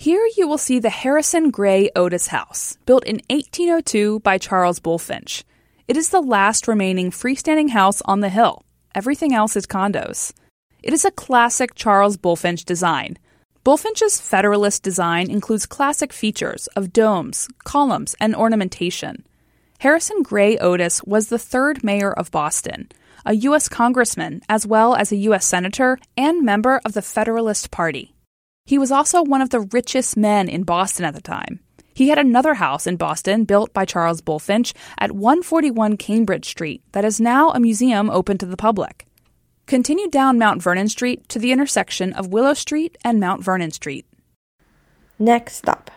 Here you will see the Harrison Gray Otis House, built in 1802 by Charles Bulfinch. It is the last remaining freestanding house on the hill. Everything else is condos. It is a classic Charles Bulfinch design. Bulfinch's Federalist design includes classic features of domes, columns, and ornamentation. Harrison Gray Otis was the third mayor of Boston, a U.S. congressman as well as a U.S. senator and member of the Federalist Party. He was also one of the richest men in Boston at the time. He had another house in Boston built by Charles Bulfinch at 141 Cambridge Street that is now a museum open to the public. Continue down Mount Vernon Street to the intersection of Willow Street and Mount Vernon Street. Next stop,